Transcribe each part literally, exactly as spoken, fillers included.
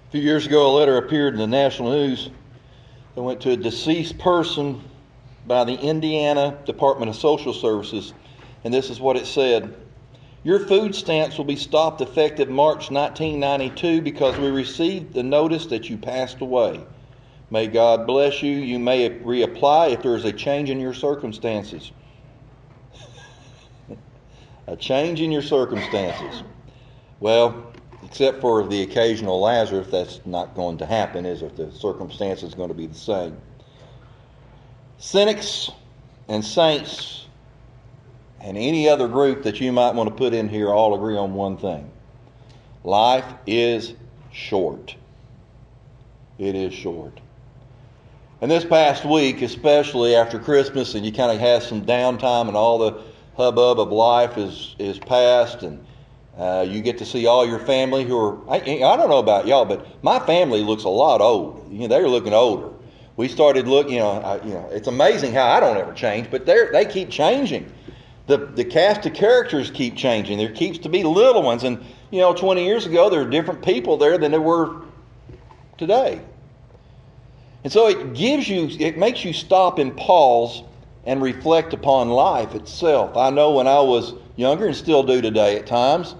A few years ago, a letter appeared in the national news that went to a deceased person by the Indiana Department of Social Services, and this is what it said. Your food stamps will be stopped effective March nineteen ninety-two because we received the notice that you passed away. May God bless you. You may reapply if there is a change in your circumstances. A change in your circumstances. Well, except for the occasional Lazarus, that's not going to happen, is it? The circumstance is going to be the same. Cynics and saints and any other group that you might want to put in here all agree on one thing. Life is short. It is short. And this past week, especially after Christmas, and you kind of have some downtime and all the hubbub of life is, is past, and Uh, you get to see all your family who are, I, I don't know about y'all, but my family looks a lot old. You know, they're looking older. We started looking, you know, I, you know, it's amazing how I don't ever change, but they they keep changing. The the cast of characters keep changing. There keeps to be little ones. And, you know, twenty years ago, there were different people there than there were today. And so it gives you, it makes you stop and pause and reflect upon life itself. I know when I was younger, and still do today at times,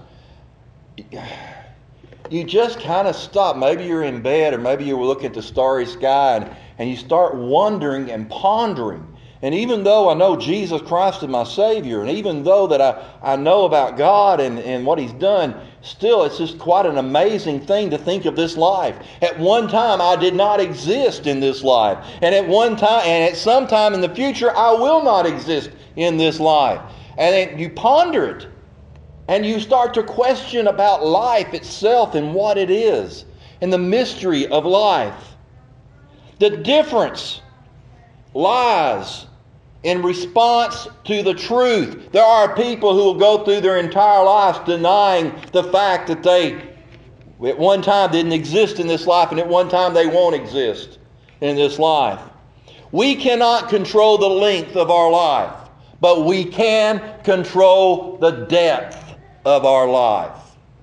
you just kind of stop. Maybe you're in bed, or maybe you're looking at the starry sky, and, and you start wondering and pondering. And even though I know Jesus Christ is my Savior, and even though that I, I know about God and, and what He's done, still it's just quite an amazing thing to think of this life. At one time I did not exist in this life. And at one time, and at some time in the future, I will not exist in this life. And then you ponder it. And you start to question about life itself and what it is. And the mystery of life. The difference lies in response to the truth. There are people who will go through their entire lives denying the fact that they at one time didn't exist in this life, and at one time they won't exist in this life. We cannot control the length of our life, but we can control the depth of our life.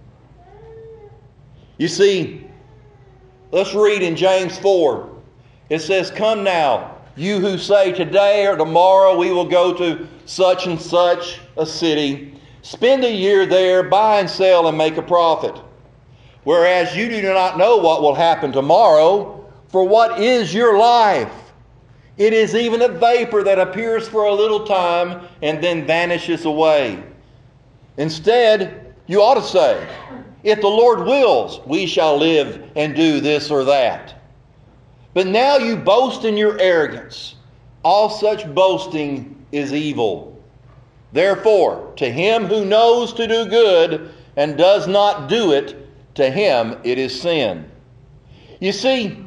You see, let's read in James four. It says, "Come now, you who say today or tomorrow we will go to such and such a city, spend a year there, buy and sell and make a profit. Whereas you do not know what will happen tomorrow, for what is your life? It is even a vapor that appears for a little time and then vanishes away. Instead, you ought to say, if the Lord wills, we shall live and do this or that. But now you boast in your arrogance. All such boasting is evil. Therefore, to him who knows to do good and does not do it, to him it is sin." You see,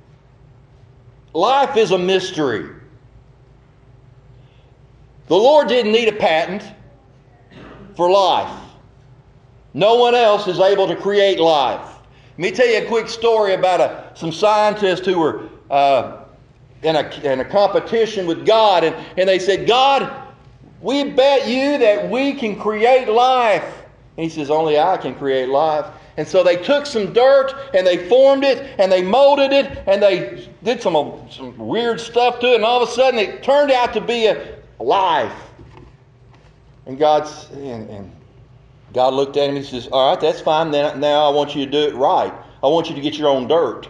life is a mystery. The Lord didn't need a patent for life. No one else is able to create life. Let me tell you a quick story about a, some scientists who were uh, in, a, in a competition with God, and, and they said, "God, we bet you that we can create life." And he says, "Only I can create life." And so they took some dirt and they formed it and they molded it and they did some, some weird stuff to it, and all of a sudden it turned out to be a life. And God's and, and God looked at him and he says, "All right, that's fine. Then now I want you to do it right. I want you to get your own dirt."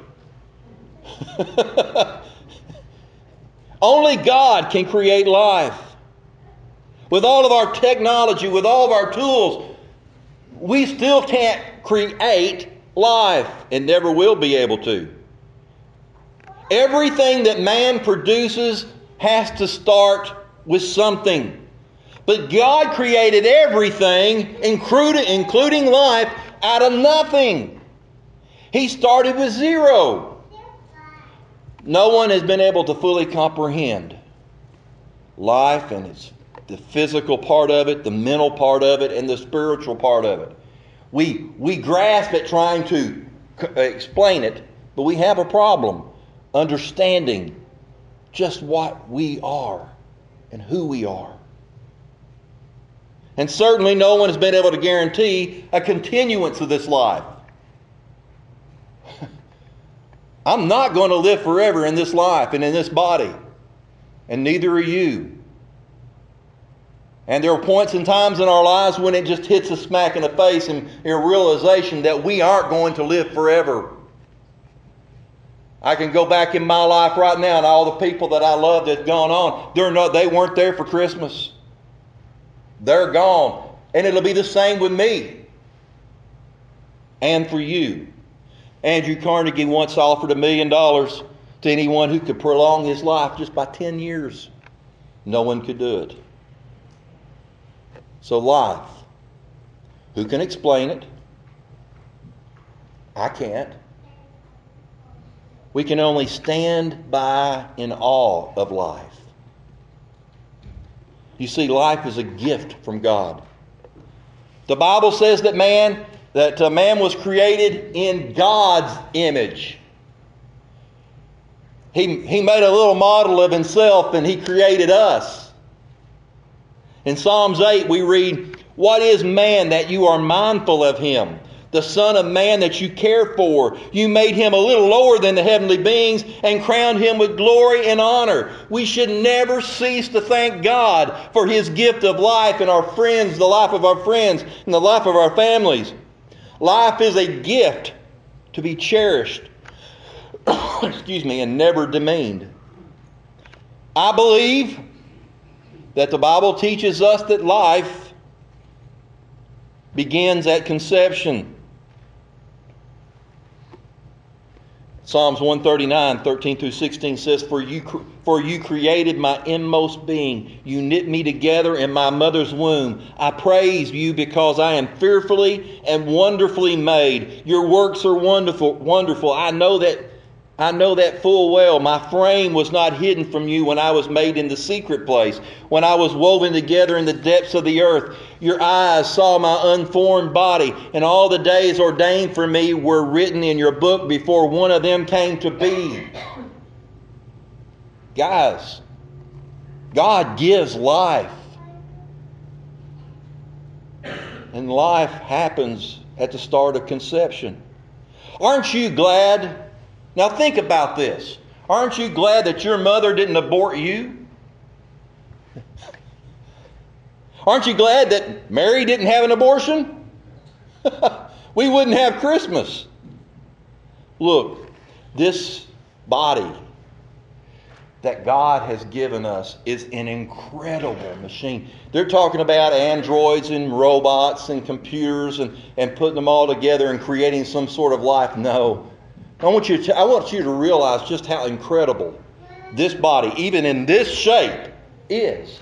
Only God can create life. With all of our technology, with all of our tools, we still can't create life and never will be able to. Everything that man produces has to start with something. But God created everything, including, including life, out of nothing. He started with zero. No one has been able to fully comprehend life and its, the physical part of it, the mental part of it, and the spiritual part of it. We, we grasp at trying to explain it, but we have a problem understanding just what we are and who we are. And certainly no one has been able to guarantee a continuance of this life. I'm not going to live forever in this life and in this body. And neither are you. And there are points and times in our lives when it just hits us smack in the face and a realization that we aren't going to live forever. I can go back in my life right now and all the people that I love that's gone on, they're not, they weren't there for Christmas. They're gone. And it'll be the same with me. And for you. Andrew Carnegie once offered a million dollars to anyone who could prolong his life just by ten years. No one could do it. So life. Who can explain it? I can't. We can only stand by in awe of life. You see, life is a gift from God. The Bible says that man, that uh, man was created in God's image. He, he made a little model of himself and he created us. In Psalms eight we read, "What is man that you are mindful of him? The Son of Man that you care for. You made him a little lower than the heavenly beings and crowned him with glory and honor." We should never cease to thank God for his gift of life and our friends, the life of our friends and the life of our families. Life is a gift to be cherished, excuse me, and never demeaned. I believe that the Bible teaches us that life begins at conception. Psalms one thirty-nine, thirteen through sixteen says, For you, for you created my inmost being. You knit me together in my mother's womb. I praise you because I am fearfully and wonderfully made. Your works are wonderful. Wonderful. I know that I know that full well. My frame was not hidden from you when I was made in the secret place, when I was woven together in the depths of the earth. Your eyes saw my unformed body, and all the days ordained for me were written in your book before one of them came to be. Guys, God gives life. And life happens at the start of conception. Aren't you glad? Now think about this. Aren't you glad that your mother didn't abort you? Aren't you glad that Mary didn't have an abortion? We wouldn't have Christmas. Look, this body that God has given us is an incredible machine. They're talking about androids and robots and computers and, and putting them all together and creating some sort of life. No. I want you to, I want you to realize just how incredible this body, even in this shape, is.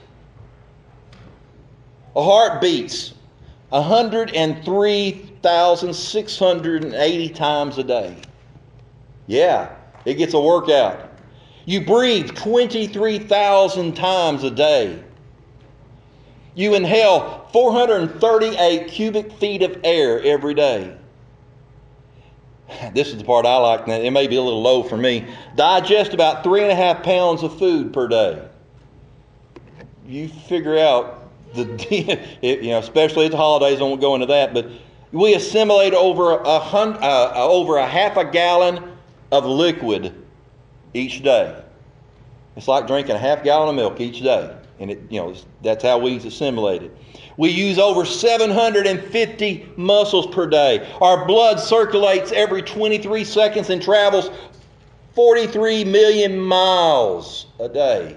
A heart beats one hundred three thousand six hundred eighty times a day. Yeah, it gets a workout. You breathe twenty-three thousand times a day. You inhale four hundred thirty-eight cubic feet of air every day. This is the part I like. It may be a little low for me. Digest about three and a half pounds of food per day. You figure out the, you know, especially at the holidays. I won't go into that, but we assimilate over a hundred, uh, over a half a gallon of liquid each day. It's like drinking a half gallon of milk each day, and it, you know, that's how we assimilate it. We use over seven hundred fifty muscles per day. Our blood circulates every twenty-three seconds and travels forty-three million miles a day.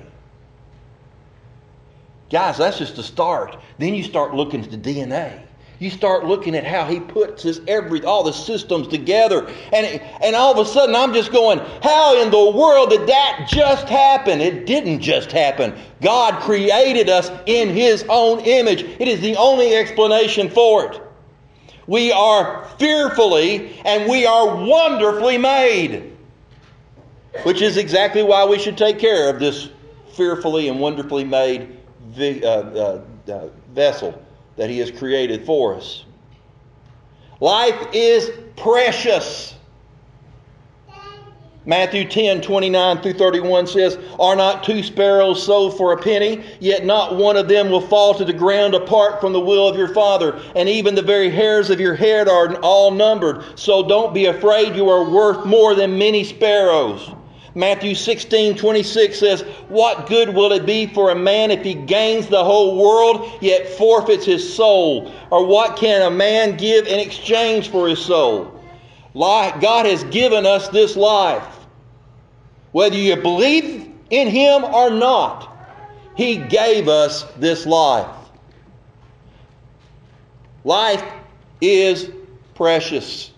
Guys, that's just the start. Then you start looking at the D N A. You start looking at how he puts his every all the systems together. And, and all of a sudden I'm just going, how in the world did that just happen? It didn't just happen. God created us in his own image. It is the only explanation for it. We are fearfully and we are wonderfully made. Which is exactly why we should take care of this fearfully and wonderfully made uh, uh, uh, vessel that he has created for us. Life is precious. Matthew ten, twenty-nine through thirty-one says, "Are not two sparrows sold for a penny? Yet not one of them will fall to the ground apart from the will of your Father. And even the very hairs of your head are all numbered. So don't be afraid, you are worth more than many sparrows." Matthew sixteen, twenty-six says, "What good will it be for a man if he gains the whole world, yet forfeits his soul? Or what can a man give in exchange for his soul?" God has given us this life. Whether you believe in Him or not, He gave us this life. Life is precious.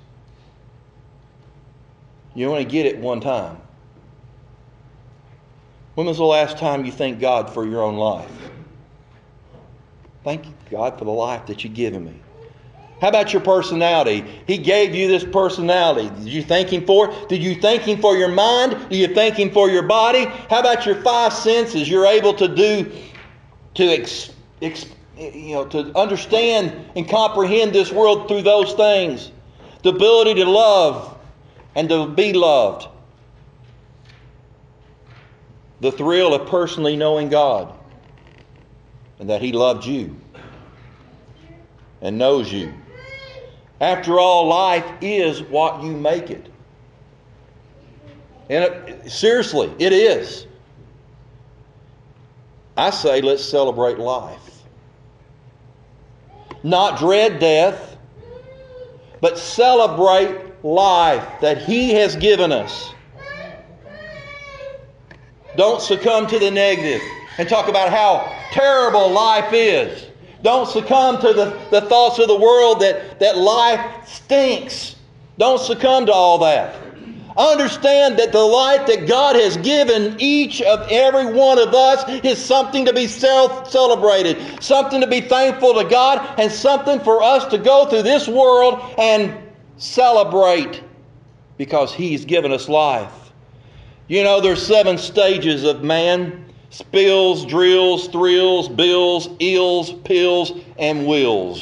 You only get it one time. When was the last time you thanked God for your own life? Thank you, God, for the life that you've given me. How about your personality? He gave you this personality. Did you thank Him for it? Did you thank Him for your mind? Do you thank Him for your body? How about your five senses? You're able to do, to ex, ex, you know, to understand and comprehend this world through those things. The ability to love and to be loved. The thrill of personally knowing God and that He loved you and knows you. After all, life is what you make it. And it, seriously, it is. I say let's celebrate life. Not dread death, but celebrate life that He has given us. Don't succumb to the negative and talk about how terrible life is. Don't succumb to the, the thoughts of the world that, that life stinks. Don't succumb to all that. Understand that the life that God has given each of every one of us is something to be self celebrated, something to be thankful to God, and something for us to go through this world and celebrate because He's given us life. You know, there's seven stages of man. Spills, drills, thrills, bills, ills, pills, and wills.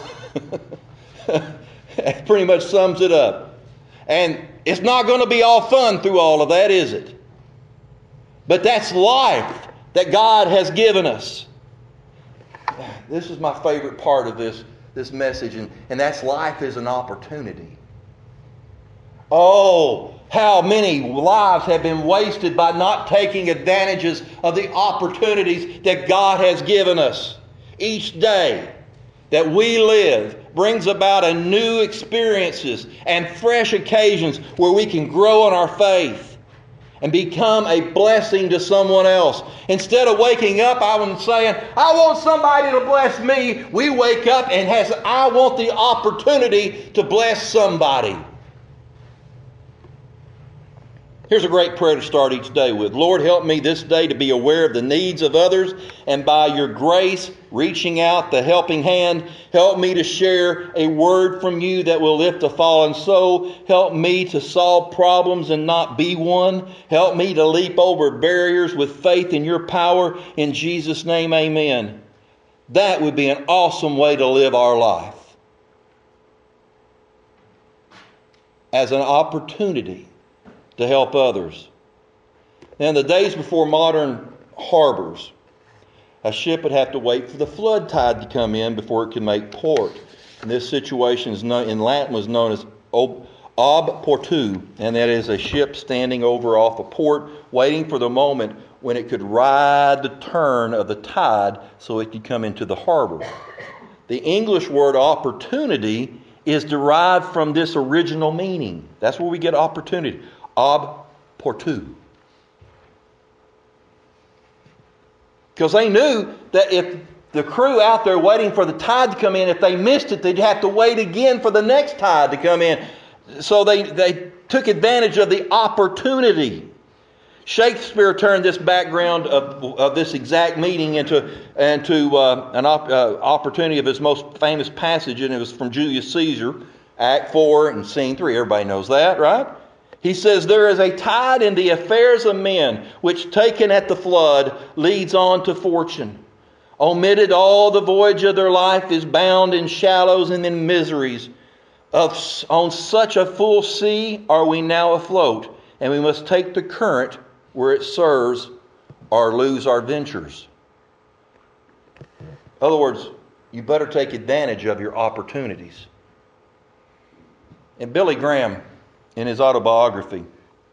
That pretty much sums it up. And it's not going to be all fun through all of that, is it? But that's life that God has given us. This is my favorite part of this, this message, and, and that's life is an opportunity. Oh, how many lives have been wasted by not taking advantages of the opportunities that God has given us. Each day that we live brings about a new experiences and fresh occasions where we can grow in our faith and become a blessing to someone else. Instead of waking up, I was saying, I want somebody to bless me. We wake up and has, I want the opportunity to bless somebody. Here's a great prayer to start each day with. Lord, help me this day to be aware of the needs of others, and by your grace, reaching out the helping hand, help me to share a word from you that will lift a fallen soul. Help me to solve problems and not be one. Help me to leap over barriers with faith in your power. In Jesus' name, amen. That would be an awesome way to live our life. As an opportunity to help others. In the days before modern harbors, a ship would have to wait for the flood tide to come in before it could make port. And this situation is known, in Latin was known as ob portu, and that is a ship standing over off a port, waiting for the moment when it could ride the turn of the tide so it could come into the harbor. The English word opportunity is derived from this original meaning. That's where we get opportunity. Ob portu. Because they knew that if the crew out there waiting for the tide to come in, if they missed it, they'd have to wait again for the next tide to come in. So they, they took advantage of the opportunity. Shakespeare turned this background of, of this exact meeting into, into uh, an op, uh, opportunity of his most famous passage, and it was from Julius Caesar, Act four and Scene three. Everybody knows that, right? He says, there is a tide in the affairs of men, which taken at the flood leads on to fortune. Omitted all the voyage of their life is bound in shallows and in miseries. Of, on such a full sea are we now afloat, and we must take the current where it serves or lose our ventures. In other words, you better take advantage of your opportunities. And Billy Graham, in his autobiography,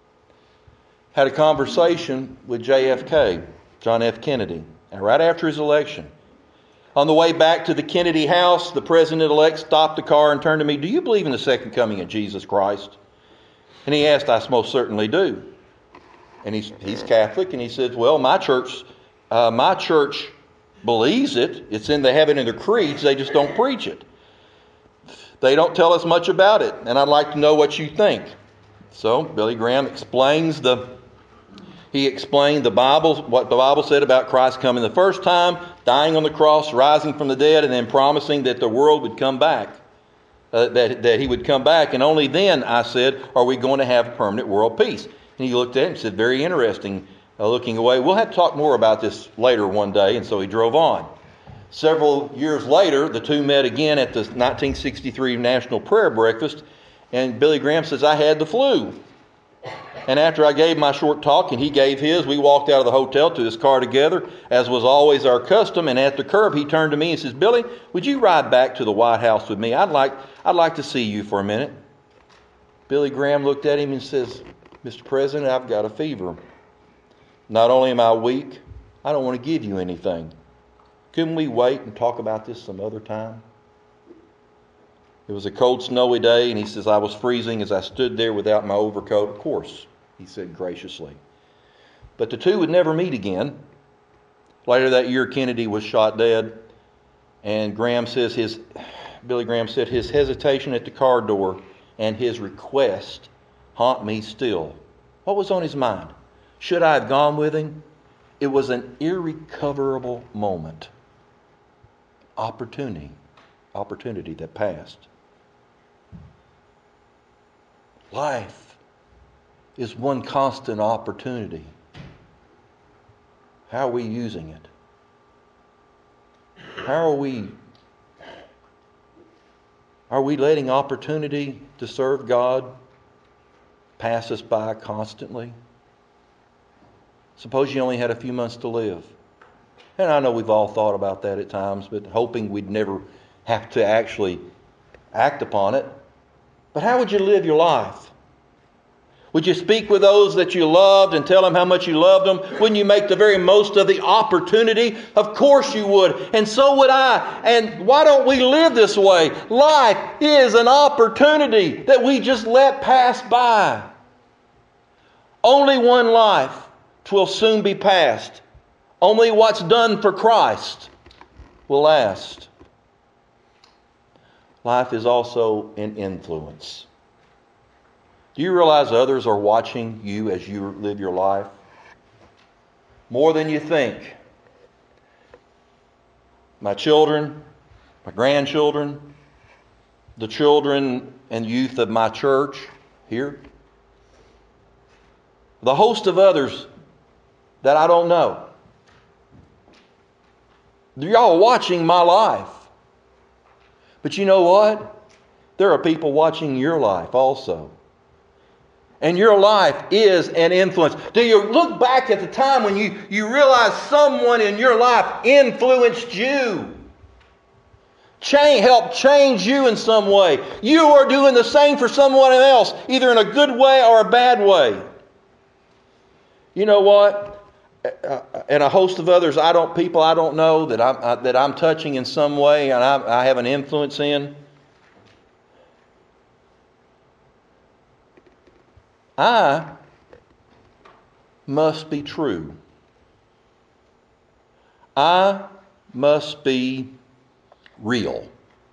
had a conversation with J F K, John F. Kennedy, and right after his election. On the way back to the Kennedy house, the president-elect stopped the car and turned to me, "Do you believe in the second coming of Jesus Christ?" And he asked, "I most certainly do." And he's, he's Catholic, and he says, "Well, my church, uh, my church believes it. It's in the heaven of the creeds. They just don't preach it. They don't tell us much about it, and I'd like to know what you think." So Billy Graham explains the he explained the Bible, what the Bible said about Christ coming the first time, dying on the cross, rising from the dead, and then promising that the world would come back, uh, that that he would come back, and only then, I said, are we going to have permanent world peace. And he looked at it and said, "Very interesting." Uh, looking away, "We'll have to talk more about this later one day," and so he drove on. Several years later, the two met again at the nineteen sixty-three National Prayer Breakfast, and Billy Graham says, "I had the flu." And after I gave my short talk and he gave his, we walked out of the hotel to his car together, as was always our custom. And at the curb, he turned to me and says, "Billy, would you ride back to the White House with me? I'd like, I'd like to see you for a minute." Billy Graham looked at him and says, "Mister President, I've got a fever. Not only am I weak, I don't want to give you anything. Couldn't we wait and talk about this some other time?" It was a cold, snowy day, and he says, "I was freezing as I stood there without my overcoat." "Of course," he said graciously. But the two would never meet again. Later that year, Kennedy was shot dead, and Graham says his, Billy Graham said, his hesitation at the car door and his request haunt me still. What was on his mind? Should I have gone with him? It was an irrecoverable moment. Opportunity. Opportunity that passed. Life is one constant opportunity. How are we using it? How are we are we letting opportunity to serve God pass us by constantly? Suppose you only had a few months to live. And I know we've all thought about that at times, but hoping we'd never have to actually act upon it. But how would you live your life? Would you speak with those that you loved and tell them how much you loved them? Wouldn't you make the very most of the opportunity? Of course you would. And so would I. And why don't we live this way? Life is an opportunity that we just let pass by. Only one life. 'Twill soon be past. Only what's done for Christ will last. Life is also an influence. Do you realize others are watching you as you live your life? More than you think. My children, my grandchildren, the children and youth of my church here, the host of others that I don't know. Y'all watching my life. But you know what? There are people watching your life also. And your life is an influence. Do you look back at the time when you, you realize someone in your life influenced you? Change, helped change you in some way. You are doing the same for someone else, either in a good way or a bad way. You know what? And a host of others, I don't people I don't know that I'm I, that I'm touching in some way, and I, I have an influence in. I must be true. I must be real.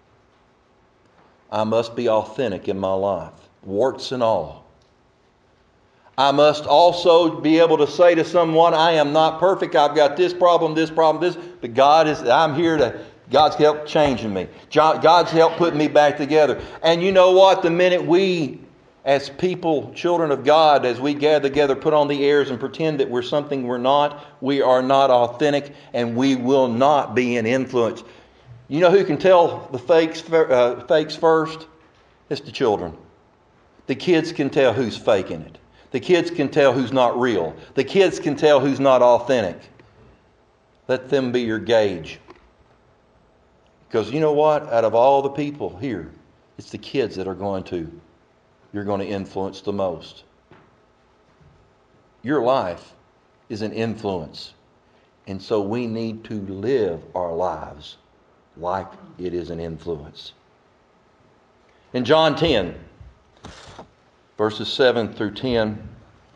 I must be authentic in my life, warts and all. I must also be able to say to someone, I am not perfect. I've got this problem, this problem, this. But God is, I'm here to, God's help changing me. God's help putting me back together. And you know what? The minute we, as people, children of God, as we gather together, put on the airs and pretend that we're something we're not, we are not authentic, and we will not be an influence. You know who can tell the fakes, uh, fakes first? It's the children. The kids can tell who's faking it. The kids can tell who's not real. The kids can tell who's not authentic. Let them be your gauge. Because you know what? Out of all the people here, it's the kids that are going to, you're going to influence the most. Your life is an influence. And so we need to live our lives like it is an influence. In John ten, verses seven through ten,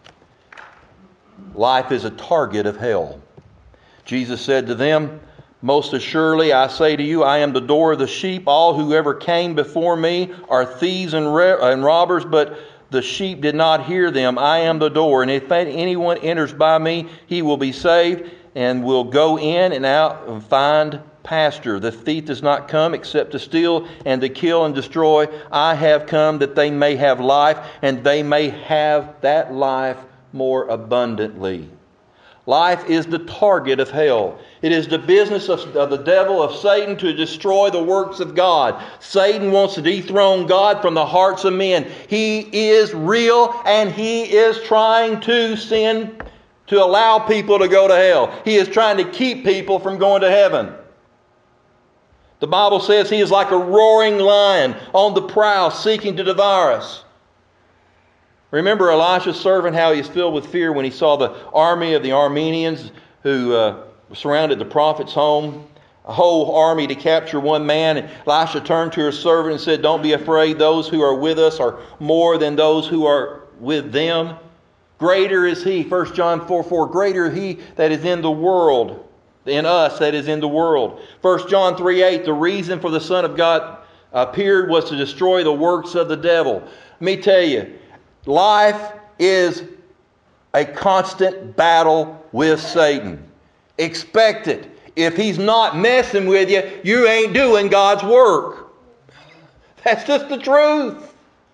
life is a target of hell. Jesus said to them, most assuredly I say to you, I am the door of the sheep. All who ever came before me are thieves and, re- and robbers, but the sheep did not hear them. I am the door, and if anyone enters by me, he will be saved and will go in and out and find pasture. The thief does not come except to steal and to kill and destroy. I have come that they may have life, and they may have that life more abundantly. Life is the target of hell. It is the business of, of the devil, of Satan, to destroy the works of God. Satan wants to dethrone God from the hearts of men. He is real, and he is trying to send, to allow people to go to hell. He is trying to keep people from going to heaven. The Bible says he is like a roaring lion on the prowl, seeking to devour us. Remember Elisha's servant, how he was filled with fear when he saw the army of the Arameans who uh, surrounded the prophet's home. A whole army to capture one man. And Elisha turned to his servant and said, don't be afraid. Those who are with us are more than those who are with them. Greater is he, First John four four, greater is he that is in the world, in us that is in the world. First John three eight, the reason for the Son of God appeared was to destroy the works of the devil. Let me tell you, life is a constant battle with Satan. Expect it. If he's not messing with you, you ain't doing God's work. That's just the truth.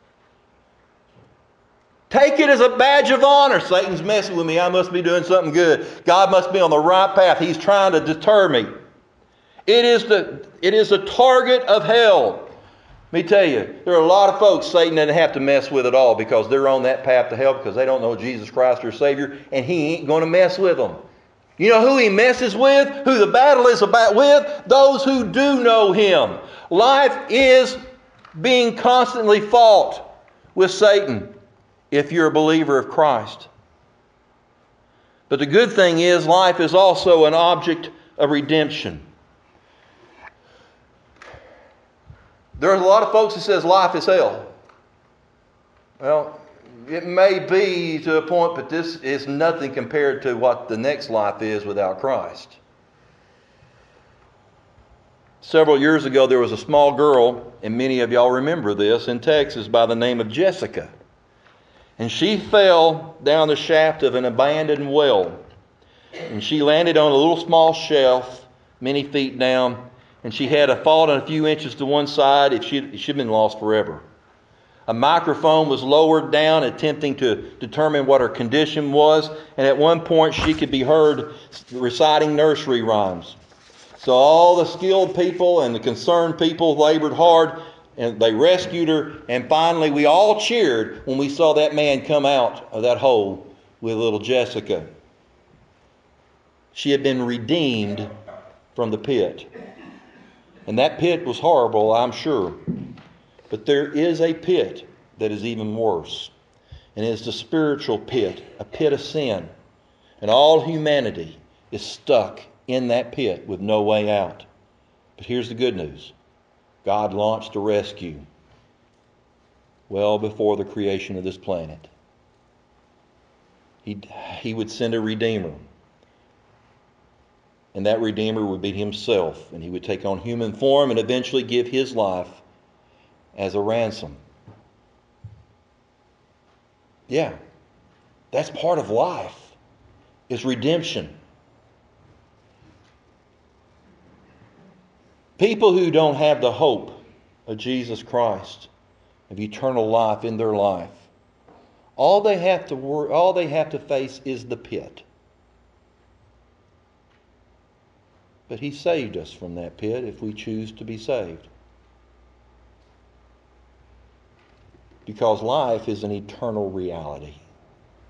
Take it as a badge of honor. Satan's messing with me. I must be doing something good. God must be on the right path. He's trying to deter me. It is the, it is the target of hell. Let me tell you, there are a lot of folks Satan doesn't have to mess with at all because they're on that path to hell because they don't know Jesus Christ their Savior, and he ain't going to mess with them. You know who he messes with? Who the battle is about with? Those who do know him. Life is being constantly fought with Satan if you're a believer of Christ. But the good thing is life is also an object of redemption. There's a lot of folks that says life is hell. Well, it may be to a point, but this is nothing compared to what the next life is without Christ. Several years ago, there was a small girl, and many of y'all remember this, in Texas by the name of Jessica. And she fell down the shaft of an abandoned well. And she landed on a little small shelf, many feet down. And she had a fallen a few inches to one side. If she'd, she'd been lost forever. A microphone was lowered down, attempting to determine what her condition was. And at one point, she could be heard reciting nursery rhymes. So all the skilled people and the concerned people labored hard, and they rescued her. And finally, we all cheered when we saw that man come out of that hole with little Jessica. She had been redeemed from the pit. And that pit was horrible, I'm sure. But there is a pit that is even worse. And it's the spiritual pit, a pit of sin. And all humanity is stuck in that pit with no way out. But here's the good news. God launched a rescue well before the creation of this planet. He, he would send a Redeemer. And that Redeemer would be himself. And he would take on human form and eventually give his life as a ransom. Yeah, that's part of life, is redemption. People who don't have the hope of Jesus Christ, of eternal life in their life, all they have to worry, all they have to face is the pit. But he saved us from that pit if we choose to be saved. Because life is an eternal reality.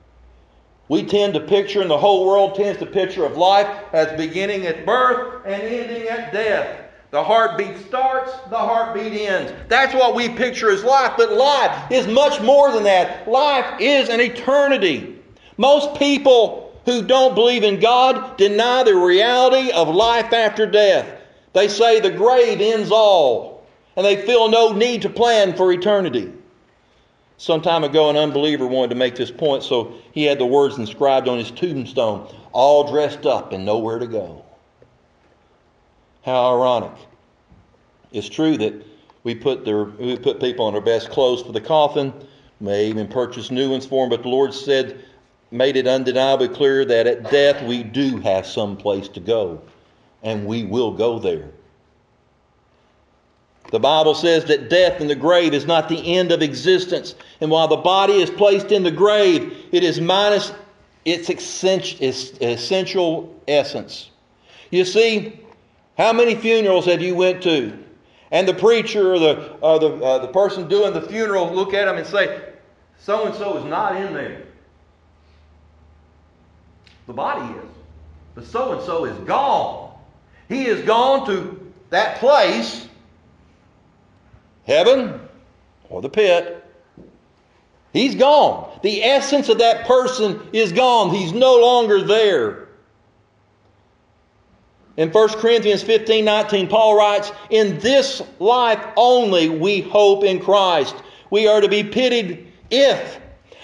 We tend to picture, and the whole world tends to picture of life as beginning at birth and ending at death. The heartbeat starts, the heartbeat ends. That's what we picture as life, but life is much more than that. Life is an eternity. Most people who don't believe in God deny the reality of life after death. They say the grave ends all, and they feel no need to plan for eternity. Some time ago, an unbeliever wanted to make this point, so he had the words inscribed on his tombstone, all dressed up and nowhere to go. How ironic. It's true that we put their we put people in their best clothes for the coffin, may even purchase new ones for them, but the Lord said, made it undeniably clear that at death we do have some place to go, and we will go there. The Bible says that death in the grave is not the end of existence. And while the body is placed in the grave, it is minus its essential essence. You see, how many funerals have you went to? And the preacher or the, or the, uh, the person doing the funeral look at them and say, so-and-so is not in there. The body is. But so-and-so is gone. He is gone to that place, heaven or the pit. He's gone. The essence of that person is gone. He's no longer there. In First Corinthians fifteen nineteen, Paul writes, in this life only we hope in Christ. We are to be pitied if,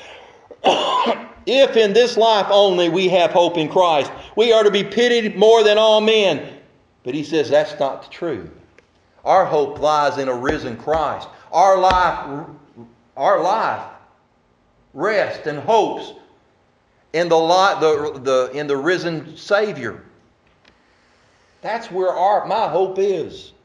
if in this life only we have hope in Christ. We are to be pitied more than all men. But he says that's not true. Our hope lies in a risen Christ. Our life, our life rests and hopes in the, the, the, in the risen Savior. That's where our, my hope is.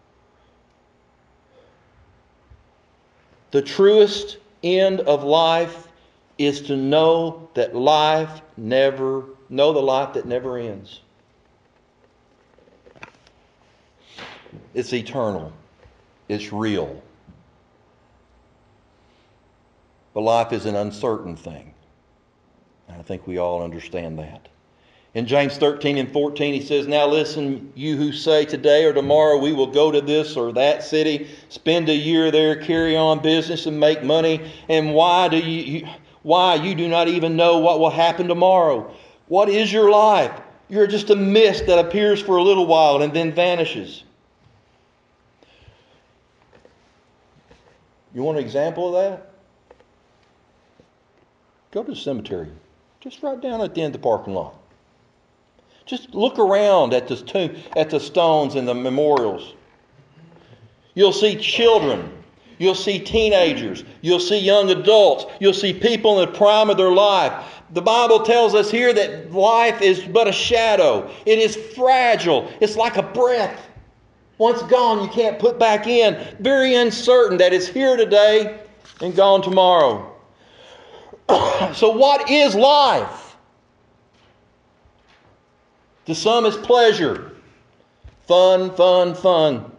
The truest end of life is to know that life never, know the life that never ends. It's eternal. It's real. But life is an uncertain thing. And I think we all understand that. In James thirteen and fourteen, he says, now listen, you who say today or tomorrow we will go to this or that city, spend a year there, carry on business and make money. And why do you, you why you do not even know what will happen tomorrow? What is your life? You're just a mist that appears for a little while and then vanishes. You want an example of that? Go to the cemetery. Just right down at the end of the parking lot. Just look around at the tomb, at the stones and the memorials. You'll see children. You'll see teenagers. You'll see young adults. You'll see people in the prime of their life. The Bible tells us here that life is but a shadow. It is fragile. It's like a breath. Once gone, you can't put back in. Very uncertain that it's here today and gone tomorrow. So what is life? To some it's pleasure. Fun, fun, fun.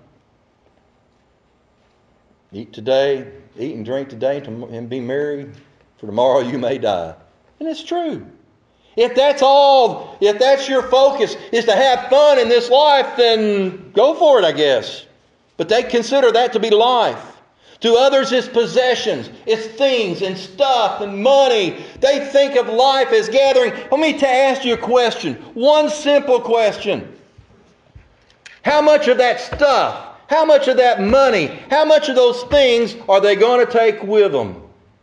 Eat today, eat and drink today and be merry, for tomorrow you may die. And it's true. If that's all, if that's your focus, is to have fun in this life, then go for it, I guess. But they consider that to be life. To others, it's possessions, it's things and stuff and money. They think of life as gathering. Let me ask you a question. One simple question. How much of that stuff, how much of that money, how much of those things are they going to take with them?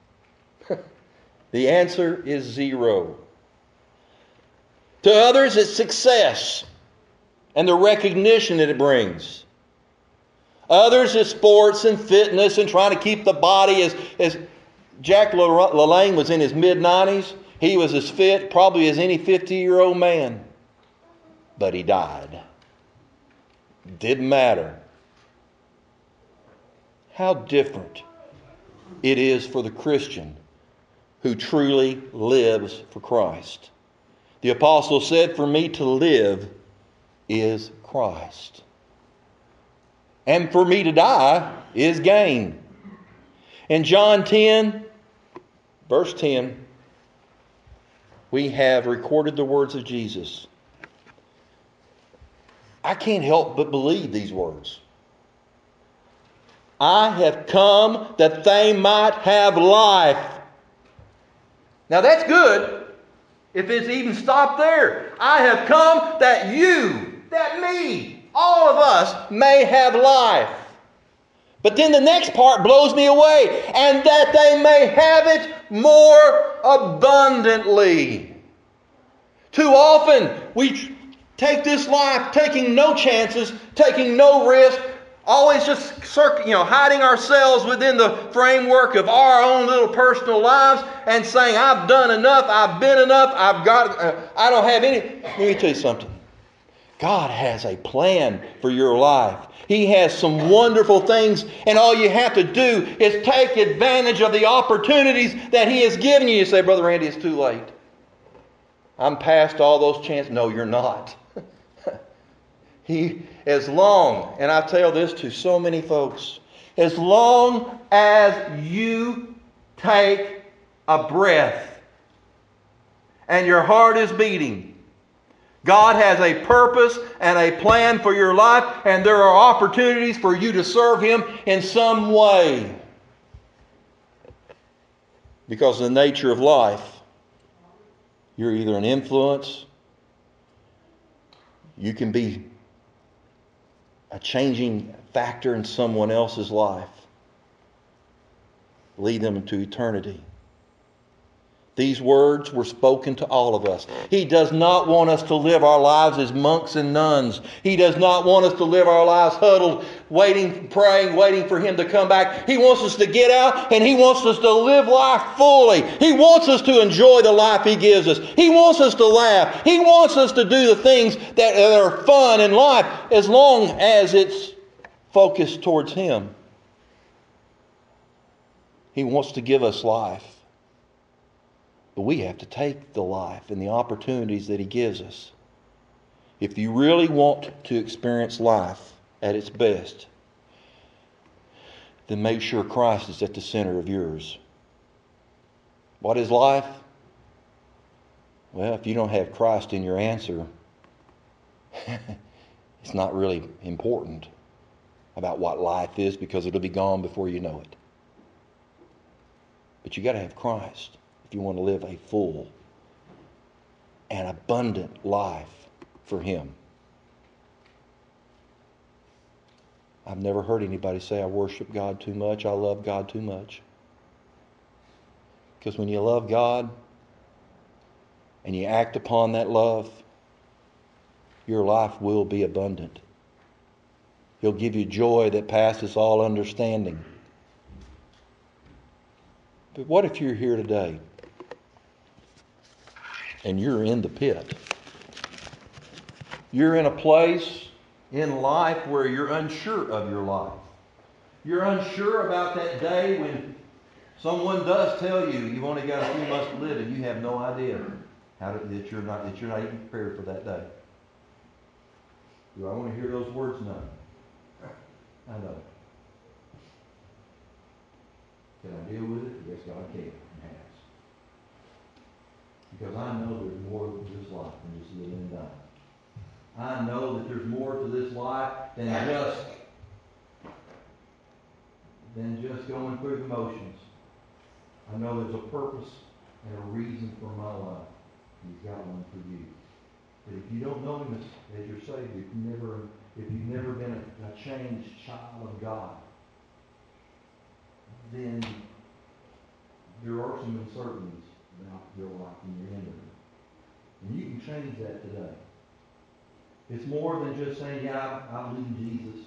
The answer is zero. To others, it's success and the recognition that it brings. Others, it's sports and fitness and trying to keep the body as, as Jack LaLanne was in his mid nineties. He was as fit probably as any fifty-year-old man. But he died. Didn't matter. How different it is for the Christian who truly lives for Christ. The apostle said, for me to live is Christ. And for me to die is gain. In John ten, verse ten, we have recorded the words of Jesus. I can't help but believe these words. I have come that they might have life. Now that's good if it's even stopped there. I have come that you, that me, all of us may have life. But then the next part blows me away. And that they may have it more abundantly. Too often we take this life taking no chances, taking no risk, always just you know, hiding ourselves within the framework of our own little personal lives and saying, I've done enough, I've been enough, I've got, uh, I don't have any. Let me tell you something. God has a plan for your life. He has some wonderful things, and all you have to do is take advantage of the opportunities that He has given you. You say, Brother Randy, it's too late. I'm past all those chances. No, you're not. He, as long, and I tell this to so many folks, as long as you take a breath and your heart is beating, God has a purpose and a plan for your life, and there are opportunities for you to serve Him in some way. Because of the nature of life, you're either an influence, you can be a changing factor in someone else's life, lead them into eternity. These words were spoken to all of us. He does not want us to live our lives as monks and nuns. He does not want us to live our lives huddled, waiting, praying, waiting for Him to come back. He wants us to get out, and He wants us to live life fully. He wants us to enjoy the life He gives us. He wants us to laugh. He wants us to do the things that are fun in life as long as it's focused towards Him. He wants to give us life. But we have to take the life and the opportunities that He gives us. If you really want to experience life at its best, then make sure Christ is at the center of yours. What is life? Well, if you don't have Christ in your answer, it's not really important about what life is, because it'll be gone before you know it. But you got to have Christ if you want to live a full and abundant life for Him. I've never heard anybody say, I worship God too much, I love God too much. Because when you love God and you act upon that love, your life will be abundant. He'll give you joy that passes all understanding. But what if you're here today and you're in the pit? You're in a place in life where you're unsure of your life. You're unsure about that day when someone does tell you you've only got a few months to live, and you have no idea how to, that you're not that you're not even prepared for that day. Do I want to hear those words? No. I know. Can I deal with it? Yes, God can and has. Because I know there's more to this life than just living and dying. I know that there's more to this life than just than just going through the motions. I know there's a purpose and a reason for my life. He's got one for you. But if you don't know Him as, as your Savior, if you've never, if you've never been a, a changed child of God, then there are some uncertainties about your life when you're in it. And you can change that today. It's more than just saying, yeah, I, I believe in Jesus.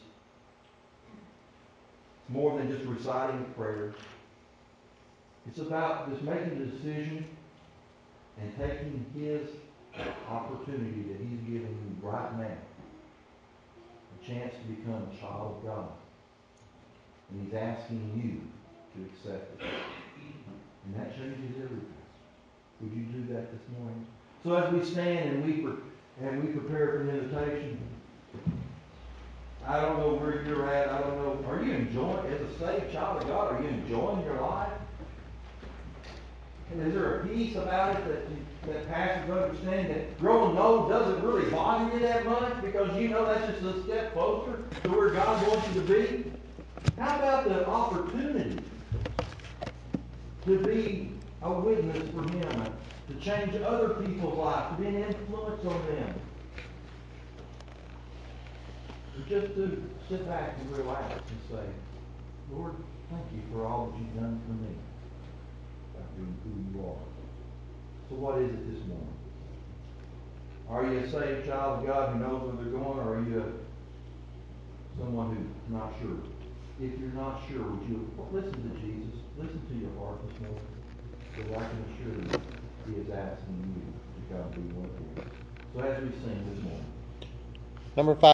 It's more than just reciting a prayer. It's about just making a decision and taking His opportunity that He's giving you right now, a chance to become a child of God. And He's asking you to accept it. And that changes everything. Would you do that this morning? So as we stand and we pre- and we prepare for an invitation, I don't know where you're at. I don't know. Are you enjoying, as a saved child of God, are you enjoying your life? Is there a peace about it that you, that passes understanding that growing old doesn't really bother you that much because you know that's just a step closer to where God wants you to be? How about the opportunity to be a witness for Him, to change other people's lives, to be an influence on them? Or just to sit back and relax and say, Lord, thank you for all that you've done for me by being who you are. So what is it this morning? Are you a saved child of God who knows where they're going, or are you a, someone who's not sure? If you're not sure, would you listen to Jesus? Listen to your heart this morning, because I can assure you He is asking you to come be one of His. So as we sing this morning. Number five.